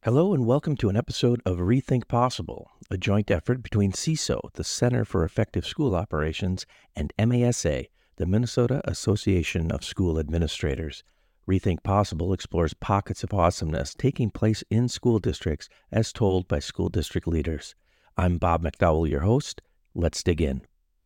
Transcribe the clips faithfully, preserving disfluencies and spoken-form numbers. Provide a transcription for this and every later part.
Hello and welcome to an episode of Rethink Possible, a joint effort between C I S O, the Center for Effective School Operations, and M A S A, the Minnesota Association of School Administrators. Rethink Possible explores pockets of awesomeness taking place in school districts as told by school district leaders. I'm Bob McDowell, your host. Let's dig in.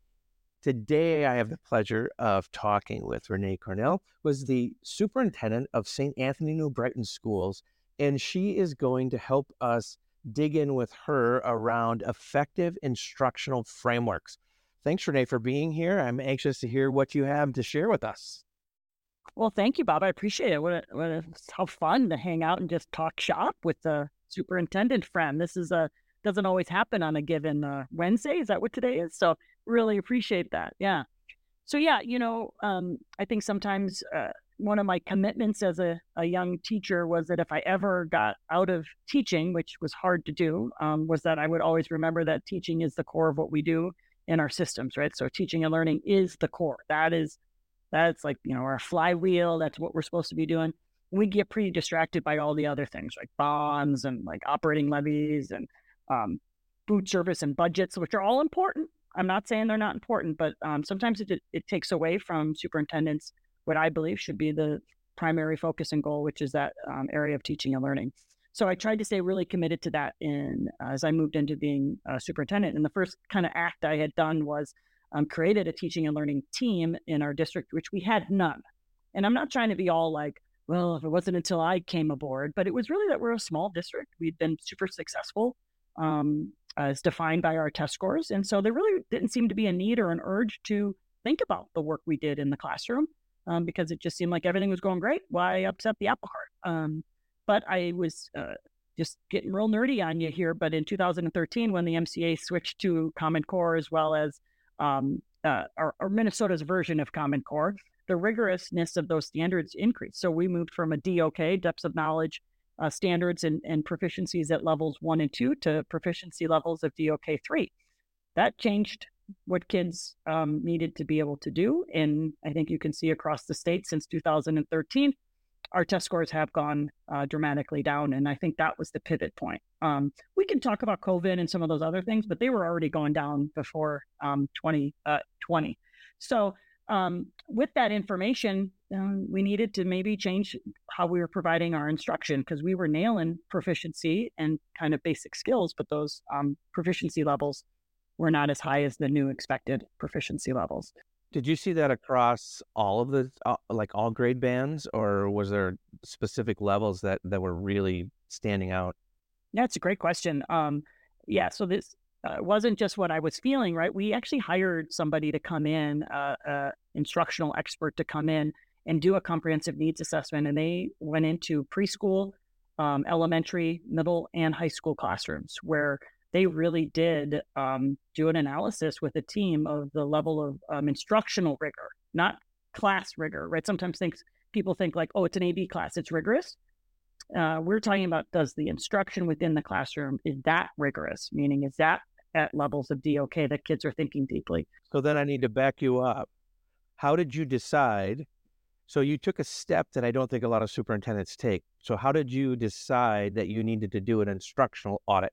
Today, I have the pleasure of talking with Renee Cornell, who is the superintendent of Saint Anthony New Brighton Schools, and she is going to help us dig in with her around effective instructional frameworks. Thanks, Renee, for being here. I'm anxious to hear what you have to share with us. Well, thank you, Bob. I appreciate it. What a, what a, how fun to hang out and just talk shop with the superintendent friend. This is a doesn't always happen on a given uh, Wednesday. Is that what today is? So really appreciate that. Yeah. So yeah, you know, um, I think sometimes uh, one of my commitments as a, a young teacher was that if I ever got out of teaching, which was hard to do, um, was that I would always remember that teaching is the core of what we do in our systems, right? So teaching and learning is the core. That is That's like, you know, our flywheel. That's what we're supposed to be doing. We get pretty distracted by all the other things like bonds and like operating levies and um, food service and budgets, which are all important. I'm not saying they're not important, but um, sometimes it, it takes away from superintendents what I believe should be the primary focus and goal, which is that um, area of teaching and learning. So I tried to stay really committed to that in uh, as I moved into being a superintendent. And the first kind of act I had done was um, created a teaching and learning team in our district, which we had none. And I'm not trying to be all like, well, if it wasn't until I came aboard, but it was really that we're a small district. We'd been super successful um, as defined by our test scores. And so there really didn't seem to be a need or an urge to think about the work we did in the classroom um, because it just seemed like everything was going great. Why upset the apple cart? Um, but I was uh, just getting real nerdy on you here. But in two thousand thirteen, when the M C A switched to Common Core as well as um, uh, our, our Minnesota's version of Common Core, the rigorousness of those standards increased. So we moved from a D O K, depths of knowledge uh, standards and, and proficiencies at levels one and two to proficiency levels of D O K three. That changed what kids um, needed to be able to do. And I think you can see across the state since two thousand thirteen, our test scores have gone uh, dramatically down. And I think that was the pivot point. Um, we can talk about COVID and some of those other things, but they were already going down before um, twenty twenty. So um, with that information, um, we needed to maybe change how we were providing our instruction because we were nailing proficiency and kind of basic skills, but those um, proficiency levels were not as high as the new expected proficiency levels. Did you see that across all of the, uh, like all grade bands, or was there specific levels that, that were really standing out? Yeah, it's a great question. Um, yeah, so this uh, wasn't just what I was feeling, right? We actually hired somebody to come in, uh, uh, instructional expert to come in and do a comprehensive needs assessment. And they went into preschool, um, elementary, middle, and high school classrooms where they really did um, do an analysis with a team of the level of um, instructional rigor, not class rigor, right? Sometimes things people think like, oh, it's an A B class, it's rigorous. Uh, we're talking about does the instruction within the classroom, is that rigorous? Meaning, is that at levels of D O K that kids are thinking deeply? So then I need to back you up. How did you decide? So you took a step that I don't think a lot of superintendents take. So how did you decide that you needed to do an instructional audit?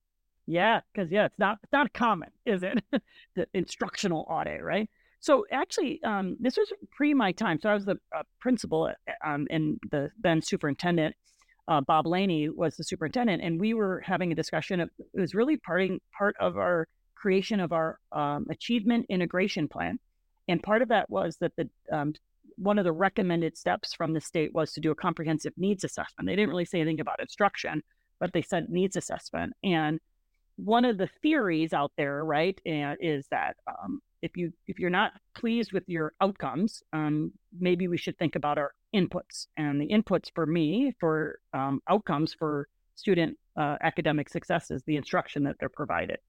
Yeah, because yeah, it's not it's not common, is it? The instructional audit, right? So actually, um, this was pre my time. So I was the uh, principal, um, and the then superintendent, uh, Bob Laney, was the superintendent, and we were having a discussion. Of, it was really parting part of our creation of our um, achievement integration plan, and part of that was that the um, one of the recommended steps from the state was to do a comprehensive needs assessment. They didn't really say anything about instruction, but they said needs assessment. And one of the theories out there, right, uh, is that um, if you if you're not pleased with your outcomes, um, maybe we should think about our inputs. And the inputs for me for um, outcomes for student uh, academic success is the instruction that they're provided.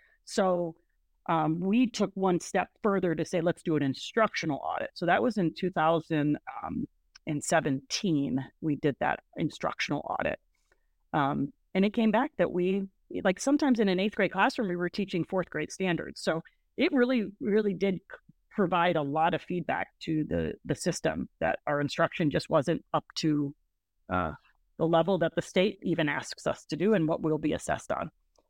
So um, we took one step further to say, let's do an instructional audit. So that was in two thousand seventeen. We did that instructional audit. Um, and it came back that we, like sometimes in an eighth grade classroom, we were teaching fourth grade standards. So it really, really did provide a lot of feedback to the, the system that our instruction just wasn't up to uh, the level that the state even asks us to do and what we'll be assessed on.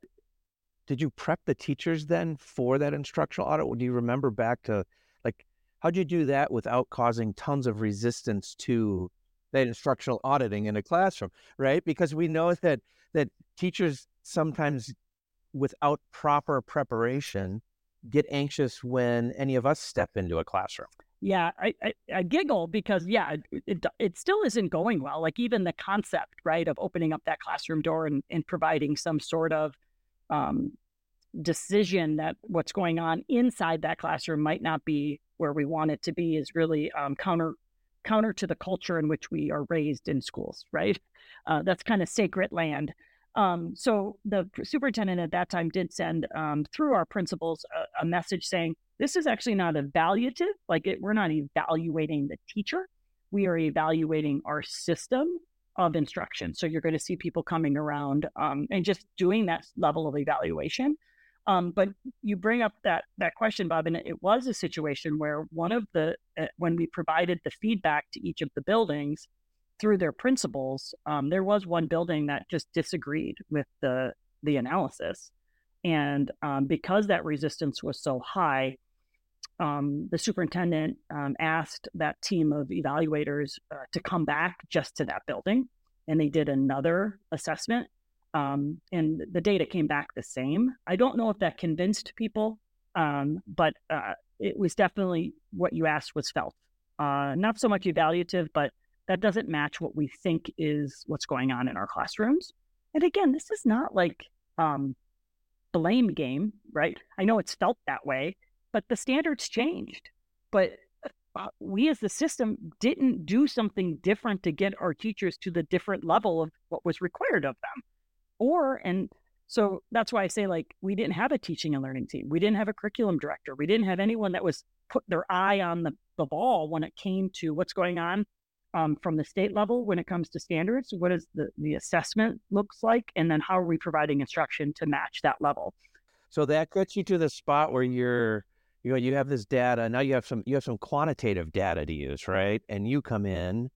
Did you prep the teachers then for that instructional audit? Or do you remember back to, like, how'd you do that without causing tons of resistance to that instructional auditing in a classroom, right? Because we know that that teachers sometimes, without proper preparation, get anxious when any of us step into a classroom. Yeah, I, I, I giggle because, yeah, it, it it still isn't going well. Like even the concept, right, of opening up that classroom door and, and providing some sort of um, decision that what's going on inside that classroom might not be where we want it to be is really um, counter counter to the culture in which we are raised in schools, right? Uh, that's kind of sacred land. Um, so the superintendent at that time did send um, through our principals a, a message saying, this is actually not evaluative. Like it, we're not evaluating the teacher. We are evaluating our system of instruction. So you're going to see people coming around um, and just doing that level of evaluation. Um, but you bring up that that question, Bob, and it was a situation where one of the uh, when we provided the feedback to each of the buildings through their principals, um, there was one building that just disagreed with the the analysis, and um, because that resistance was so high, um, the superintendent um, asked that team of evaluators uh, to come back just to that building, and they did another assessment. Um, and the data came back the same. I don't know if that convinced people, um, but uh, it was definitely what you asked was felt. Uh, not so much evaluative, but that doesn't match what we think is what's going on in our classrooms. And again, this is not like um, blame game, right? I know it's felt that way, but the standards changed. But uh, we as the system didn't do something different to get our teachers to the different level of what was required of them. Or, and so that's why I say, like, we didn't have a teaching and learning team. We didn't have a curriculum director. We didn't have anyone that was put their eye on the, the ball when it came to what's going on um, from the state level when it comes to standards. What does the, the assessment looks like? And then how are we providing instruction to match that level? So that gets you to the spot where you're, you know, you have this data. Now you have some, you have some quantitative data to use, right? And you come in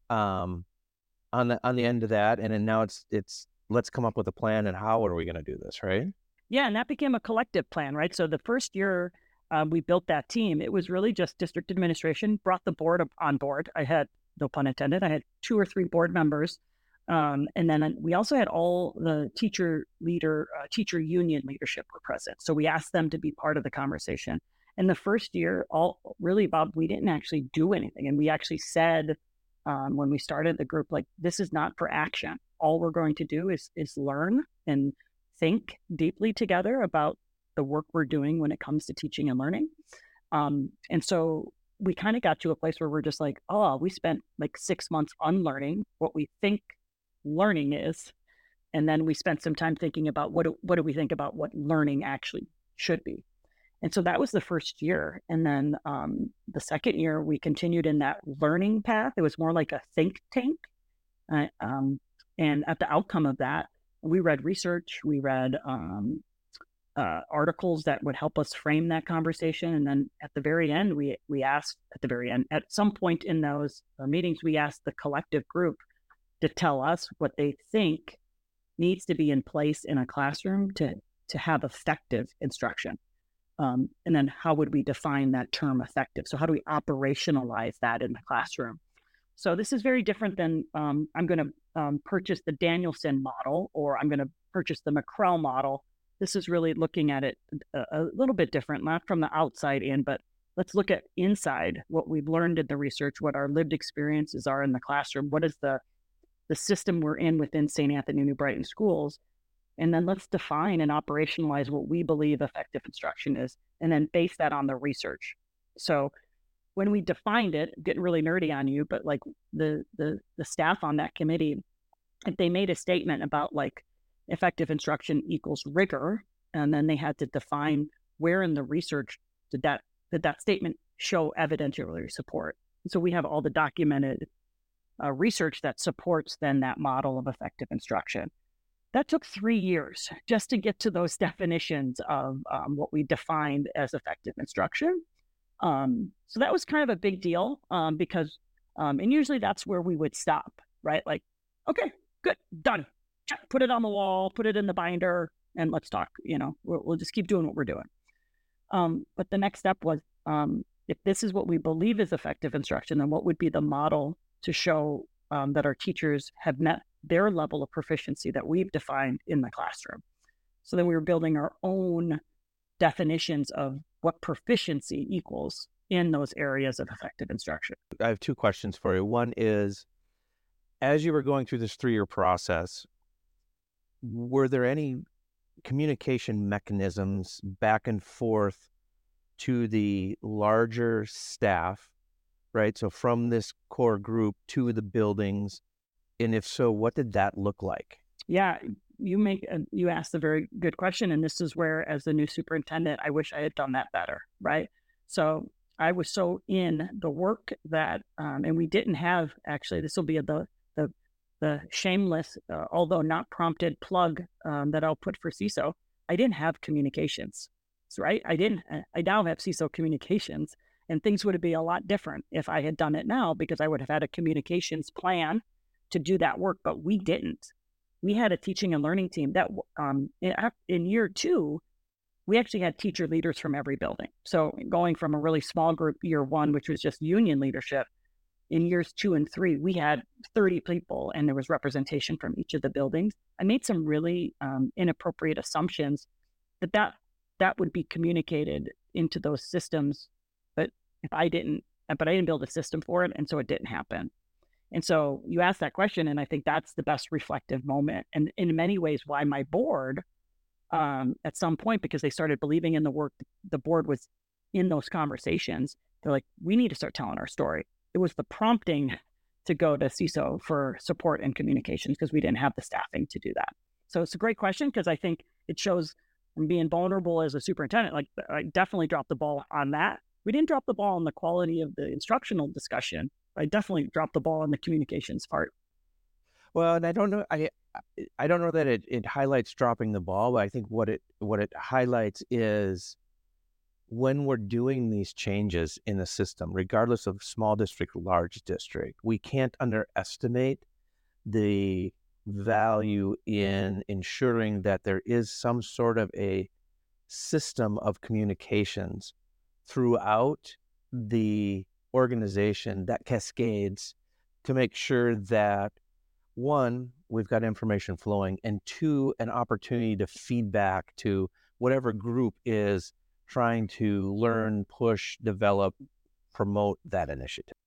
um, on the, on the end of that. And then now it's, it's, let's come up with a plan and how are we going to do this, right? Yeah, and that became a collective plan, right? So the first year um, we built that team, it was really just district administration brought the board on board. I had, no pun intended, I had two or three board members. Um, and then we also had all the teacher leader, uh, teacher union leadership were present. So we asked them to be part of the conversation. And the first year, all really, Bob, we didn't actually do anything. And we actually said um, when we started the group, like, this is not for action. All we're going to do is is learn and think deeply together about the work we're doing when it comes to teaching and learning. Um, and so we kind of got to a place where we're just like, oh, we spent like six months unlearning what we think learning is. And then we spent some time thinking about what do, what do we think about what learning actually should be. And so that was the first year. And then um, the second year, we continued in that learning path. It was more like a think tank. Uh, um, And at the outcome of that, we read research, we read um, uh, articles that would help us frame that conversation. And then at the very end, we we asked, at the very end, at some point in those uh, meetings, we asked the collective group to tell us what they think needs to be in place in a classroom to, to have effective instruction. Um, and then how would we define that term effective? So how do we operationalize that in the classroom? So this is very different than um, I'm going to um, purchase the Danielson model or I'm going to purchase the McCrell model. This is really looking at it a, a little bit different, not from the outside in, but let's look at inside what we've learned in the research, what our lived experiences are in the classroom, what is the the system we're in within Saint Anthony New Brighton schools, and then let's define and operationalize what we believe effective instruction is, and then base that on the research. So when we defined it, getting really nerdy on you, but like the the the staff on that committee, if they made a statement about like effective instruction equals rigor, and then they had to define where in the research did that did that statement show evidentiary support. So we have all the documented uh, research that supports then that model of effective instruction. That took three years just to get to those definitions of um, what we defined as effective instruction. Um, so that was kind of a big deal um, because, um, and usually that's where we would stop, right? Like, okay, good, done. Check, put it on the wall, put it in the binder, and let's talk. You know, we'll, we'll just keep doing what we're doing. Um, but the next step was, um, if this is what we believe is effective instruction, then what would be the model to show um, that our teachers have met their level of proficiency that we've defined in the classroom? So then we were building our own definitions of what proficiency equals in those areas of effective instruction. I have two questions for you. One is, as you were going through this three-year process, were there any communication mechanisms back and forth to the larger staff, right? So from this core group to the buildings, and if so, what did that look like? Yeah, you make a, you asked a very good question, and this is where, as the new superintendent, I wish I had done that better, right? So I was so in the work that, um, and we didn't have actually. This will be the the the shameless, uh, although not prompted, plug um, that I'll put for C I S O. I didn't have communications, right? I didn't. I now have C I S O communications, and things would be a lot different if I had done it now, because I would have had a communications plan to do that work, but we didn't. We had a teaching and learning team that um, in, in year two, we actually had teacher leaders from every building. So going from a really small group year one, which was just union leadership, in years two and three, we had thirty people and there was representation from each of the buildings. I made some really um, inappropriate assumptions that, that that would be communicated into those systems. But if I didn't, but I didn't build a system for it. And so it didn't happen. And so you asked that question, and I think that's the best reflective moment. And in many ways, why my board, um, at some point, because they started believing in the work, the board was in those conversations. They're like, we need to start telling our story. It was the prompting to go to C I S O for support and communications, because we didn't have the staffing to do that. So it's a great question, because I think it shows from being vulnerable as a superintendent. Like, I definitely dropped the ball on that. We didn't drop the ball on the quality of the instructional discussion. I definitely dropped the ball on the communications part. Well, and I don't know, I I don't know that it, it highlights dropping the ball, but I think what it what it highlights is when we're doing these changes in the system, regardless of small district, large district, we can't underestimate the value in ensuring that there is some sort of a system of communications throughout the organization that cascades to make sure that, one, we've got information flowing, and two, an opportunity to feedback to whatever group is trying to learn, push, develop, promote that initiative.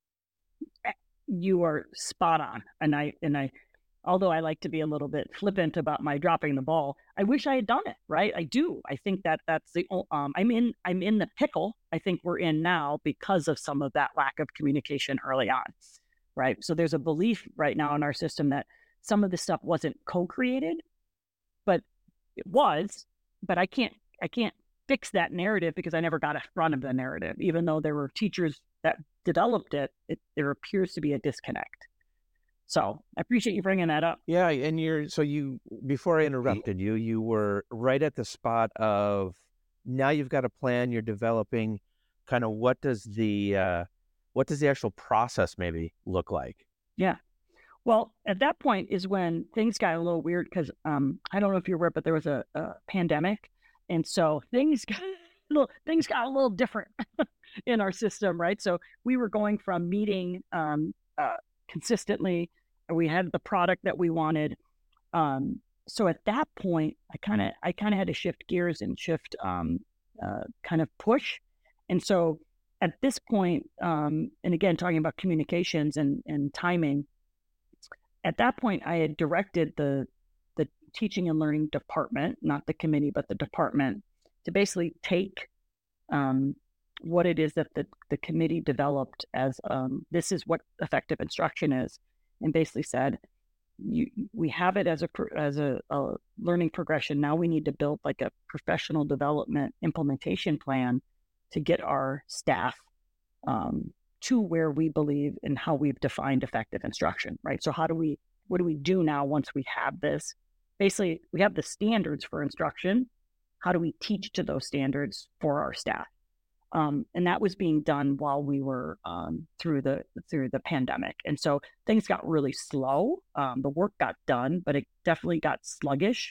You are spot on. And I, and I, although I like to be a little bit flippant about my dropping the ball, I wish I had done it, right? I do. I think that that's the, um, I'm in, I'm in the pickle I think we're in now because of some of that lack of communication early on, right? So there's a belief right now in our system that some of this stuff wasn't co-created, but it was, but I can't, I can't fix that narrative because I never got in front of the narrative. Even though there were teachers that developed it, it there appears to be a disconnect. So I appreciate you bringing that up. Yeah, and you're, so you, before I interrupted you, you were right at the spot of, now you've got a plan, you're developing, kind of what does the, uh, what does the actual process maybe look like? Yeah. Well, at that point is when things got a little weird because um, I don't know if you're aware, but there was a, a pandemic. And so things got, little, things got a little different in our system, right? So we were going from meeting um, uh, consistently. We had the product that we wanted. Um, so at that point, I kind of I kind of had to shift gears and shift um, uh, kind of push. And so at this point, um, and again, talking about communications and, and timing, at that point, I had directed the the teaching and learning department, not the committee, but the department, to basically take um, what it is that the, the committee developed as um, this is what effective instruction is, and basically said, you, we have it as a as a, a learning progression. Now we need to build like a professional development implementation plan to get our staff um, to where we believe and how we've defined effective instruction, right? So how do we, what do we do now once we have this? Basically, we have the standards for instruction. How do we teach to those standards for our staff? Um, and that was being done while we were um, through the through the pandemic. And so things got really slow. Um, the work got done, but it definitely got sluggish.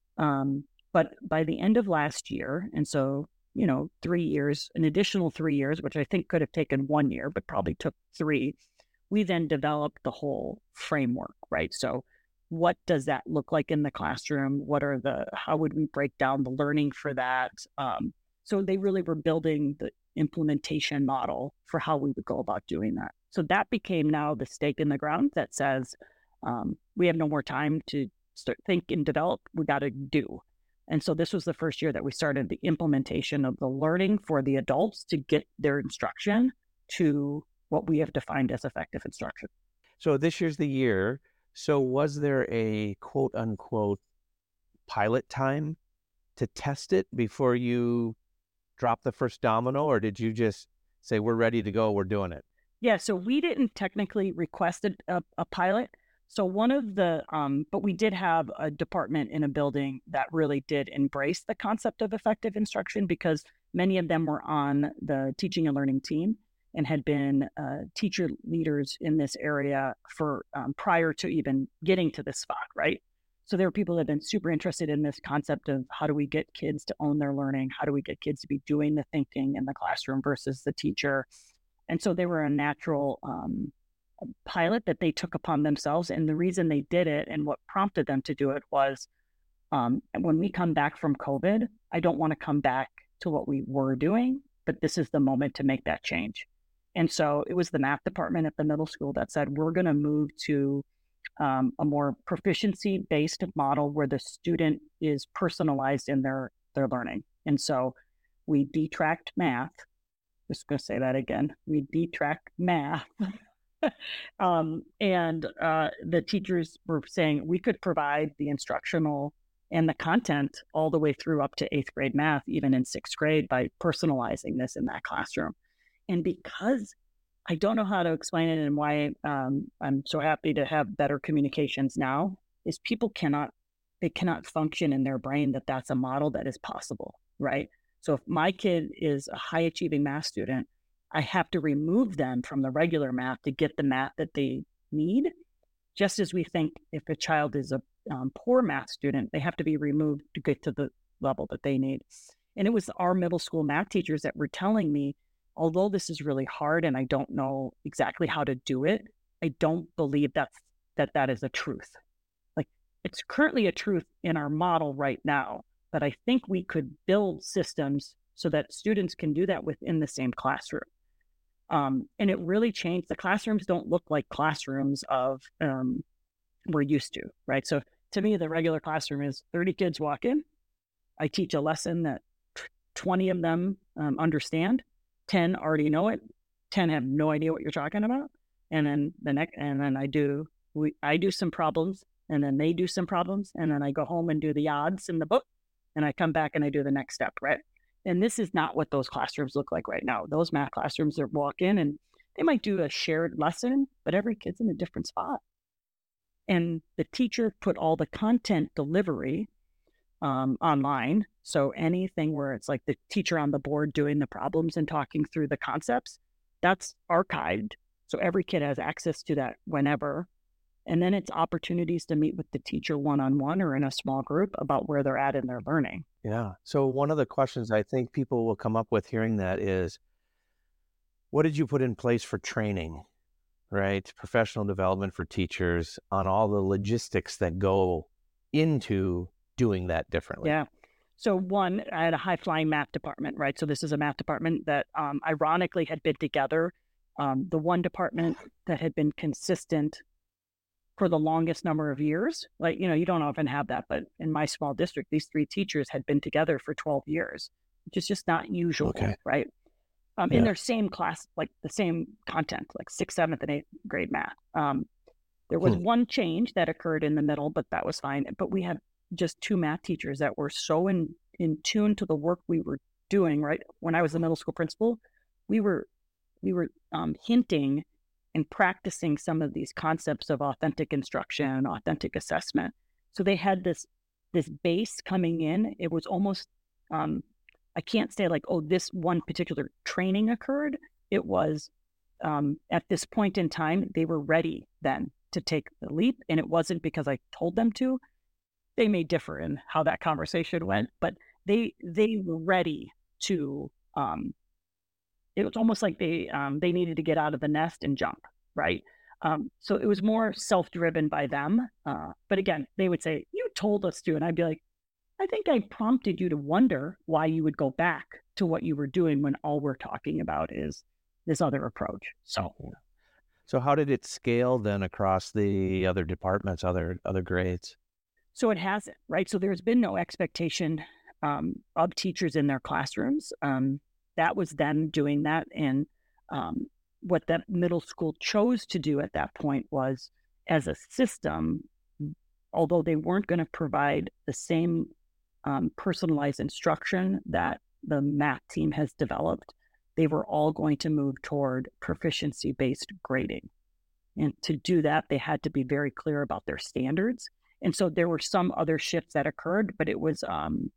Um, but by the end of last year, and so, you know, three years, an additional three years, which I think could have taken one year, but probably took three, we then developed the whole framework, right? So what does that look like in the classroom? What are the, how would we break down the learning for that? Um, so they really were building the implementation model for how we would go about doing that. So that became now the stake in the ground that says, um, we have no more time to start think and develop. We got to do. And so this was the first year that we started the implementation of the learning for the adults to get their instruction to what we have defined as effective instruction. So this year's the year. So was there a quote unquote pilot time to test it before you drop the first domino, or did you just say, we're ready to go, we're doing it? Yeah, so we didn't technically request a, a pilot. So one of the, um, but we did have a department in a building that really did embrace the concept of effective instruction, because many of them were on the teaching and learning team and had been uh, teacher leaders in this area for um, prior to even getting to this spot, right? So there are people that have been super interested in this concept of how do we get kids to own their learning? How do we get kids to be doing the thinking in the classroom versus the teacher? And so they were a natural um, pilot that they took upon themselves. And the reason they did it and what prompted them to do it was um, when we come back from COVID, I don't want to come back to what we were doing, but this is the moment to make that change. And so it was the math department at the middle school that said, we're going to move to um, a more proficiency-based model where the student is personalized in their, their learning. And so we detracked math. Just going to say that again. We detract math. um, and uh, the teachers were saying we could provide the instructional and the content all the way through up to eighth grade math, even in sixth grade, by personalizing this in that classroom. And because I don't know how to explain it and why um, I'm so happy to have better communications now, is people cannot, they cannot function in their brain that that's a model that is possible, right? So if my kid is a high achieving math student, I have to remove them from the regular math to get the math that they need. Just as we think if a child is a um, poor math student, they have to be removed to get to the level that they need. And it was our middle school math teachers that were telling me, although this is really hard and I don't know exactly how to do it, I don't believe that's, that that is a truth. Like it's currently a truth in our model right now, but I think we could build systems so that students can do that within the same classroom. Um, and it really changed. The classrooms don't look like classrooms of um, we're used to, right? So to me, the regular classroom is thirty kids walk in. I teach a lesson that twenty of them um, understand, ten already know it, ten have no idea what you're talking about, and then the next, and then I do we I do some problems, and then they do some problems, and then I go home and do the odds in the book, and I come back and I do the next step, right? And this is not what those classrooms look like right now. Those math classrooms are walk in and they might do a shared lesson, but every kid's in a different spot. And the teacher put all the content delivery um, online. So anything where it's like the teacher on the board doing the problems and talking through the concepts, that's archived. So every kid has access to that whenever. And then it's opportunities to meet with the teacher one-on-one or in a small group about where they're at in their learning. Yeah. So one of the questions I think people will come up with hearing that is, what did you put in place for training, right? Professional development for teachers on all the logistics that go into doing that differently? Yeah. So one, I had a high flying math department, right? So this is a math department that um, ironically had been together. Um, the one department that had been consistent for the longest number of years. Like, you know, you don't often have that, but in my small district, these three teachers had been together for twelve years, which is just not usual, okay. Right? Um, yeah. In their same class, like the same content, like sixth, seventh, and eighth grade math. Um, there was hmm. one change that occurred in the middle, but that was fine. But we had just two math teachers that were so in, in tune to the work we were doing, right? When I was the middle school principal, we were, we were um, hinting and practicing some of these concepts of authentic instruction, authentic assessment. So they had this, this base coming in. It was almost, um, I can't say like, oh, this one particular training occurred. It was um, at this point in time, they were ready then to take the leap. And it wasn't because I told them to. They may differ in how that conversation went, but they they were ready to um, it was almost like they um, they needed to get out of the nest and jump, right? Um, so it was more self-driven by them. Uh, but again, they would say, "You told us to," and I'd be like, "I think I prompted you to wonder why you would go back to what you were doing when all we're talking about is this other approach." So, So how did it scale then across the other departments, other other grades? so it hasn't, right? So there's been no expectation um, of teachers in their classrooms. Um, that was them doing that, and um, what that middle school chose to do at that point was, as a system, although they weren't going to provide the same um, personalized instruction that the math team has developed, they were all going to move toward proficiency-based grading. And to do that, they had to be very clear about their standards. And so there were some other shifts that occurred, but it was um,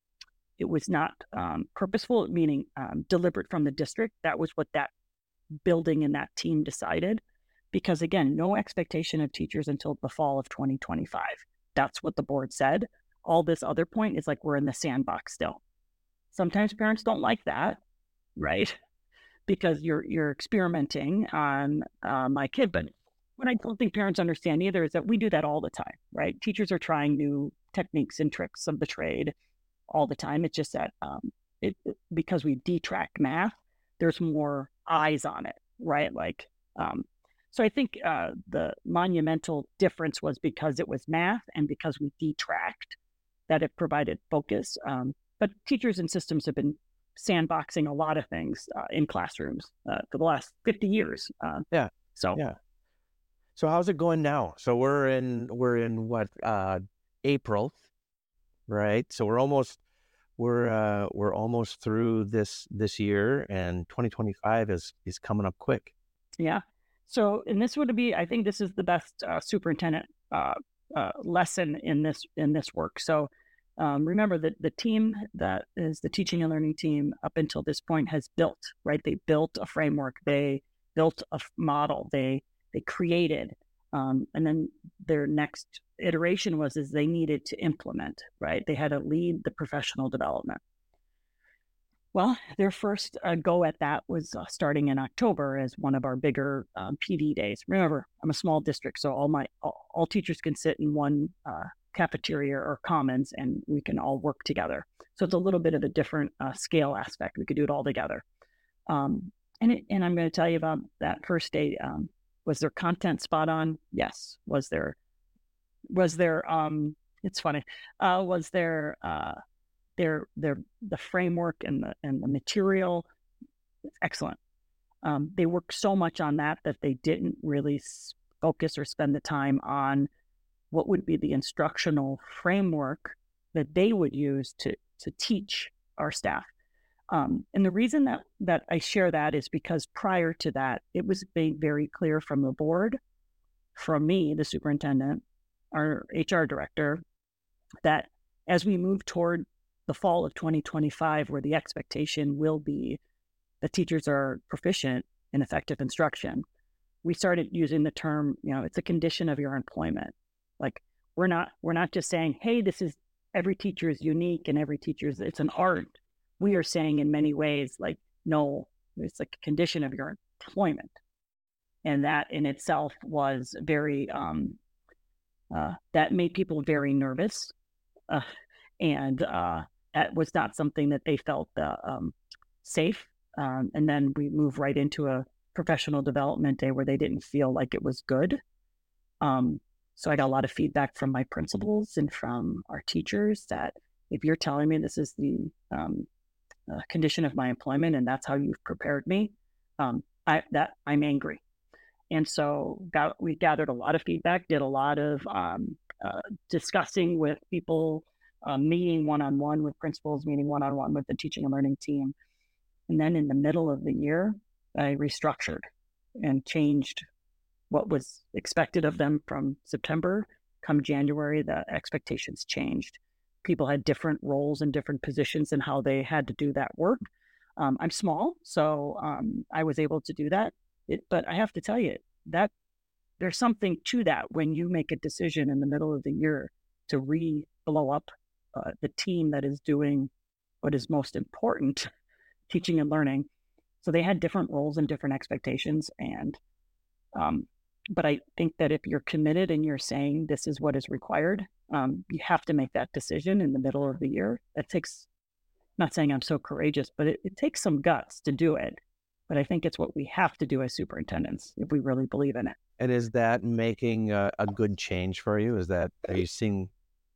it was not um, purposeful, meaning um, deliberate from the district. That was what that building and that team decided. Because again, no expectation of teachers until the fall of twenty twenty-five. That's what the board said. All this other point is like we're in the sandbox still. Sometimes parents don't like that, right? Because you're you're experimenting on uh, my kid. But what I don't think parents understand either is that we do that all the time, right? Teachers are trying new techniques and tricks of the trade all the time. It's just that um, it, it because we detrack math, there's more eyes on it, right? Like, um, so I think uh, the monumental difference was because it was math and because we detracked, that it provided focus. Um, but teachers and systems have been sandboxing a lot of things uh, in classrooms uh, for the last fifty years. Uh, Yeah. so Yeah. So how's it going now? So we're in we're in what uh April, right? So we're almost we're uh we're almost through this this year, and twenty twenty-five is is coming up quick. yeah. So, and this would be, I think this is the best uh, superintendent uh, uh, lesson in this in this work. So, um, remember that the team that is the teaching and learning team up until this point has built, right? They built a framework, they built a f- model, they they created, um, and then their next iteration was is they needed to implement, right? They had to lead the professional development. Well, their first uh, go at that was uh, starting in October as one of our bigger um, P D days. Remember, I'm a small district, so all my all, all teachers can sit in one uh, cafeteria or commons, and we can all work together. So it's a little bit of a different uh, scale aspect. We could do it all together. Um, and it, and I'm going to tell you about that first day. Um, was their content spot on? Yes. Was there was there? Um, it's funny. Uh, was there? Uh, their their the framework and the and the material excellent. Um, they worked so much on that that they didn't really focus or spend the time on what would be the instructional framework that they would use to to teach our staff. Um, and the reason that that I share that is because prior to that, it was made very clear from the board, from me, the superintendent, our H R director, that as we move toward the fall of twenty twenty-five, where the expectation will be that teachers are proficient in effective instruction, we started using the term, you know, it's a condition of your employment. Like we're not we're not just saying, hey, this is every teacher is unique and every teacher is it's an art. We are saying in many ways, like, no, it's like a condition of your employment. And that in itself was very um, uh, that made people very nervous. Uh, and uh, that was not something that they felt uh, um, safe. Um, and then we move right into a professional development day where they didn't feel like it was good. Um, so I got a lot of feedback from my principals and from our teachers that if you're telling me this is the um, uh, condition of my employment and that's how you've prepared me, um, I that I'm angry. And so got, we gathered a lot of feedback, did a lot of um, uh, discussing with people, uh, meeting one-on-one with principals, meeting one-on-one with the teaching and learning team. And then in the middle of the year, I restructured and changed what was expected of them from September. Come January, the expectations changed people had different roles and different positions and how they had to do that work. Um, I'm small, so um, I was able to do that. It, but I have to tell you that there's something to that when you make a decision in the middle of the year to re-blow up uh, the team that is doing what is most important, teaching and learning. So they had different roles and different expectations. And, um, but I think that if you're committed and you're saying this is what is required, um, you have to make that decision in the middle of the year. That takes, not saying I'm so courageous, but it, it takes some guts to do it. But I think it's what we have to do as superintendents if we really believe in it. And is that making a, a good change for you? Is that, are you seeing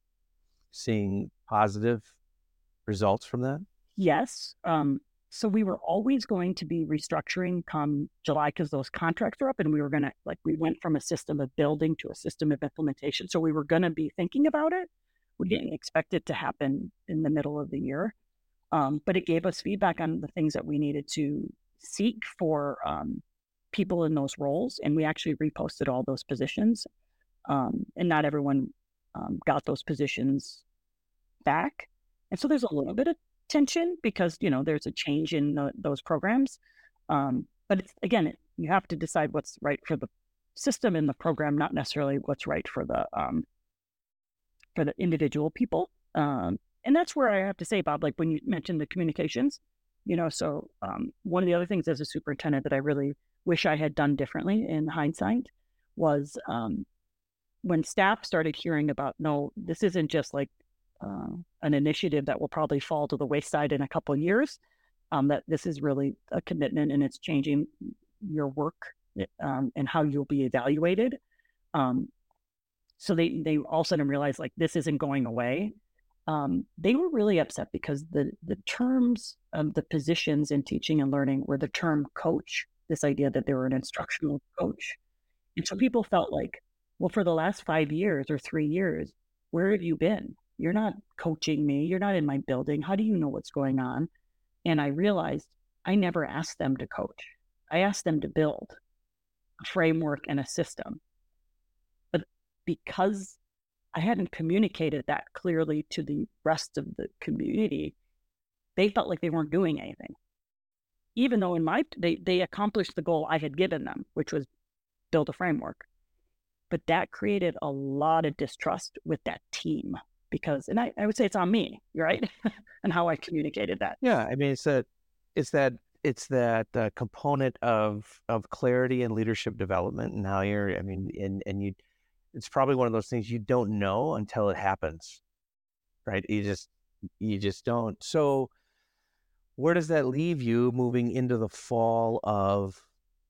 seeing positive results from that? Yes. Um, so we were always going to be restructuring come July because those contracts are up, and we were going to, like, we went from a system of building to a system of implementation. So we were going to be thinking about it. We didn't expect it to happen in the middle of the year. Um, but it gave us feedback on the things that we needed to seek for um, people in those roles. And we actually reposted all those positions. Um, and not everyone um, got those positions back. And so there's a little bit of tension because, you know, there's a change in the, those programs. Um, but it's, again, it, you have to decide what's right for the system and the program, not necessarily what's right for the um, for the individual people. Um, and that's where I have to say, Bob, like when you mentioned the communications, you know, so um, one of the other things as a superintendent that I really wish I had done differently in hindsight was um, when staff started hearing about, no, this isn't just like uh, an initiative that will probably fall to the wayside in a couple of years, um, that this is really a commitment and it's changing your work um, and how you'll be evaluated. Um, so they, they all of a sudden realized like this isn't going away. Um, they were really upset because the, the terms of the positions in teaching and learning were the term coach, this idea that they were an instructional coach. And so people felt like, well, for the last five years or three years, where have you been? You're not coaching me. You're not in my building. How do you know what's going on? And I realized I never asked them to coach. I asked them to build a framework and a system. But because I hadn't communicated that clearly to the rest of the community, they felt like they weren't doing anything. Even though in my, they, they accomplished the goal I had given them, which was build a framework. But that created a lot of distrust with that team because, and I, I would say it's on me, right? And how I communicated that. Yeah. I mean, it's that, it's that, it's that uh, component of, of clarity and leadership development and how you're, I mean, and, and you, it's probably one of those things you don't know until it happens, right? You just, you just don't. So where does that leave you moving into the fall of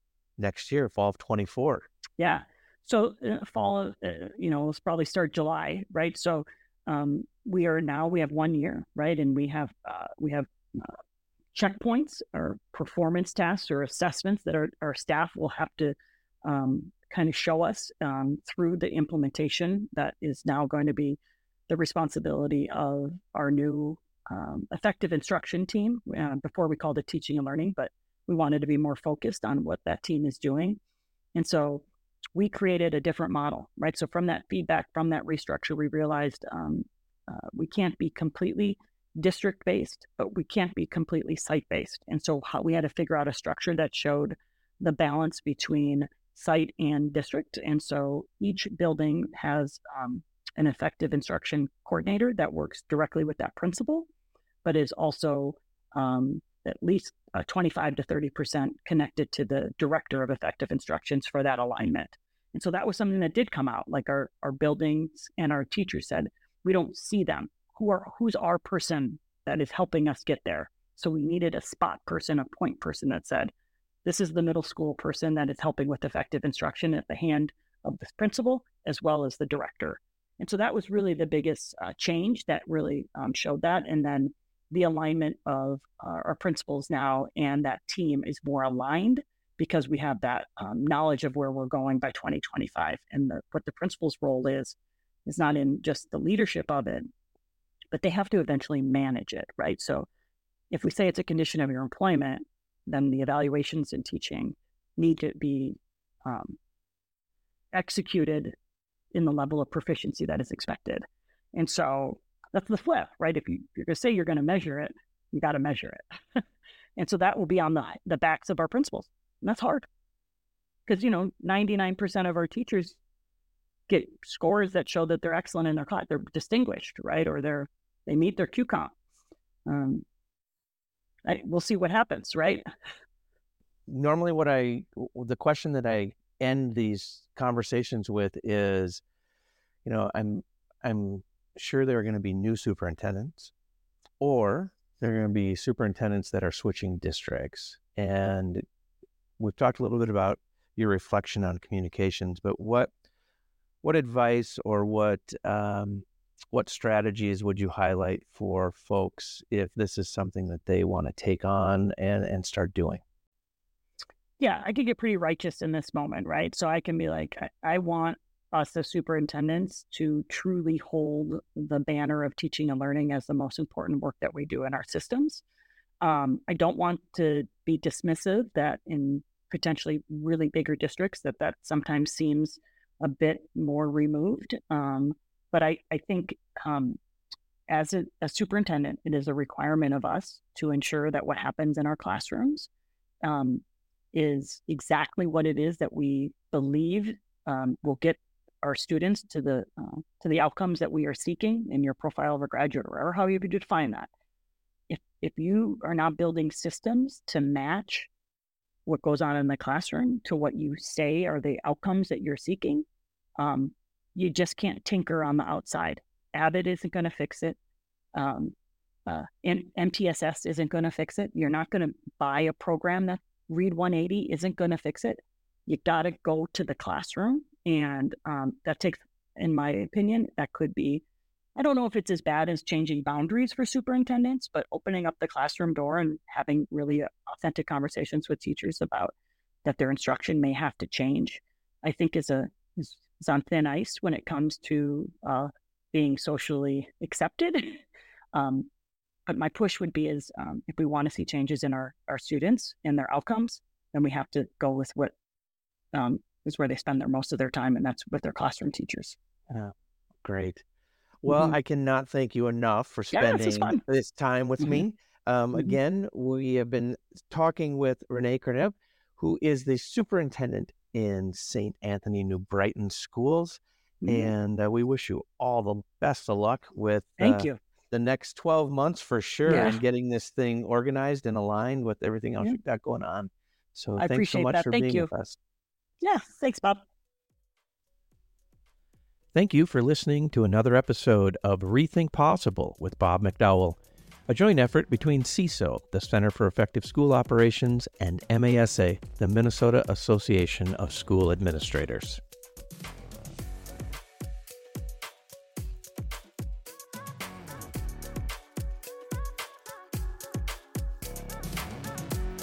next year, fall of twenty-four? Yeah. So uh, fall of, uh, you know, let's probably start July, right? So um, we are now, we have one year, right? And we have, uh, we have uh, checkpoints or performance tasks or assessments that our, our staff will have to um, kind of show us um, through the implementation that is now going to be the responsibility of our new um, effective instruction team. Uh, before we called it teaching and learning, but we wanted to be more focused on what that team is doing. And so we created a different model, right? So from that feedback, from that restructure, we realized um, uh, we can't be completely district-based, but we can't be completely site-based. And so how, we had to figure out a structure that showed the balance between site and district. And so each building has um, an effective instruction coordinator that works directly with that principal, but is also um, at least uh, twenty-five to thirty percent connected to the director of effective instructions for that alignment. And so that was something that did come out, like our, our buildings and our teachers said, we don't see them. Who are, who's our person that is helping us get there? So we needed a spot person, a point person that said, this is the middle school person that is helping with effective instruction at the hand of the principal as well as the director. And so that was really the biggest uh, change that really um, showed that. And then the alignment of uh, our principals now and that team is more aligned because we have that um, knowledge of where we're going by twenty twenty-five. And the, what the principal's role is, is not in just the leadership of it, but they have to eventually manage it, right? So if we say it's a condition of your employment, then the evaluations in teaching need to be um, executed in the level of proficiency that is expected. And so that's the flip, right? If, you, if you're going to say you're going to measure it, you got to measure it. And so that will be on the, the backs of our principals. And that's hard because, you know, ninety-nine percent of our teachers get scores that show that they're excellent in their class. They're distinguished, right? Or they're, they meet their Q count. Um, I, we'll see what happens, right? Normally what I, the question that I end these conversations with is, you know, I'm, I'm sure there are going to be new superintendents, or there are going to be superintendents that are switching districts. And we've talked a little bit about your reflection on communications, but what, what advice or what, um, what strategies would you highlight for folks if this is something that they want to take on and, and start doing? Yeah, I could get pretty righteous in this moment, right? So I can be like, I, I want us as superintendents to truly hold the banner of teaching and learning as the most important work that we do in our systems. Um, I don't want to be dismissive that in potentially really bigger districts that that sometimes seems a bit more removed. Um, but I, I think um, as a, a superintendent, it is a requirement of us to ensure that what happens in our classrooms um, is exactly what it is that we believe um, will get our students to the uh, to the outcomes that we are seeking in your profile of a graduate, or however you define that. If if you are not building systems to match what goes on in the classroom to what you say are the outcomes that you're seeking, um, you just can't tinker on the outside. Abbott isn't going to fix it. Um, uh, and M T S S isn't going to fix it. You're not going to buy a program that Read one eighty isn't going to fix it. You got to go to the classroom. And um, that takes, in my opinion, that could be, I don't know if it's as bad as changing boundaries for superintendents, but opening up the classroom door and having really authentic conversations with teachers about that their instruction may have to change, I think is a is, is on thin ice when it comes to uh, being socially accepted. Um, but my push would be is um, if we want to see changes in our, our students and their outcomes, then we have to go with what um, is where they spend their most of their time, and that's with their classroom teachers. Oh, great. Well, mm-hmm. I cannot thank you enough for spending yeah, this, this time with mm-hmm. me. Um, mm-hmm. Again, we have been talking with Renee Kernev, who is the superintendent in Saint Anthony New Brighton Schools. Mm-hmm. And uh, we wish you all the best of luck with Thank uh, you. the next twelve months for sure, yeah. and getting this thing organized and aligned with everything else yeah. you've got going on. So I thanks so much that. for Thank being you. with us. Yeah, thanks, Bob. Thank you for listening to another episode of Rethink Possible with Bob McDowell, a joint effort between C I S O, the Center for Effective School Operations, and M A S A, the Minnesota Association of School Administrators.